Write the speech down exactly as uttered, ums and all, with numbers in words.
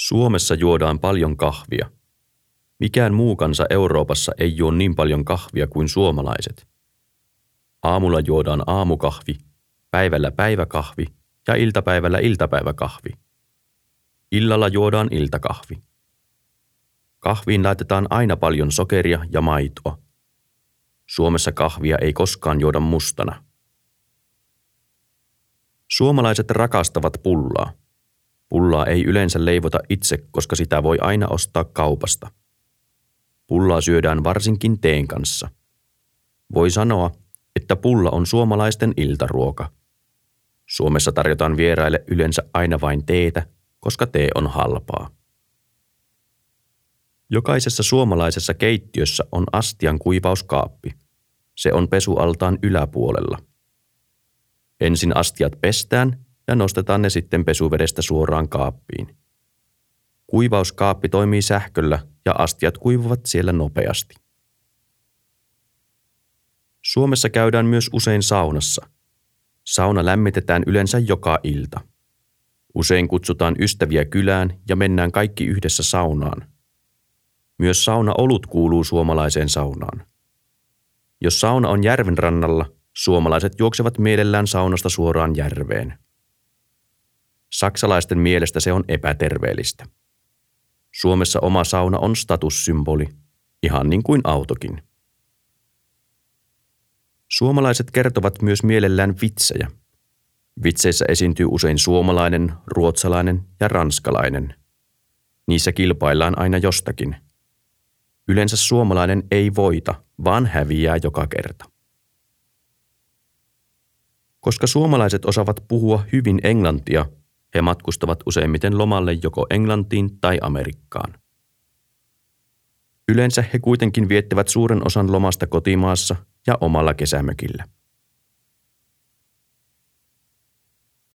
Suomessa juodaan paljon kahvia. Mikään muu kansa Euroopassa ei juo niin paljon kahvia kuin suomalaiset. Aamulla juodaan aamukahvi, päivällä päiväkahvi ja iltapäivällä iltapäiväkahvi. Illalla juodaan iltakahvi. Kahviin laitetaan aina paljon sokeria ja maitoa. Suomessa kahvia ei koskaan juoda mustana. Suomalaiset rakastavat pullaa. Pullaa ei yleensä leivota itse, koska sitä voi aina ostaa kaupasta. Pullaa syödään varsinkin teen kanssa. Voi sanoa, että pulla on suomalaisten iltaruoka. Suomessa tarjotaan vieraille yleensä aina vain teetä, koska tee on halpaa. Jokaisessa suomalaisessa keittiössä on astian kuivauskaappi. Se on pesualtaan yläpuolella. Ensin astiat pestään ja nostetaan ne sitten pesuvedestä suoraan kaappiin. Kuivauskaappi toimii sähköllä ja astiat kuivuvat siellä nopeasti. Suomessa käydään myös usein saunassa. Sauna lämmitetään yleensä joka ilta. Usein kutsutaan ystäviä kylään ja mennään kaikki yhdessä saunaan. Myös saunaolut kuuluu suomalaiseen saunaan. Jos sauna on järven rannalla, suomalaiset juoksevat mielellään saunasta suoraan järveen. Saksalaisten mielestä se on epäterveellistä. Suomessa oma sauna on statussymboli, ihan niin kuin autokin. Suomalaiset kertovat myös mielellään vitsejä. Vitseissä esiintyy usein suomalainen, ruotsalainen ja ranskalainen. Niissä kilpaillaan aina jostakin. Yleensä suomalainen ei voita, vaan häviää joka kerta. Koska suomalaiset osaavat puhua hyvin englantia, he matkustavat useimmiten lomalle joko Englantiin tai Amerikkaan. Yleensä he kuitenkin viettävät suuren osan lomasta kotimaassa ja omalla kesämökillä.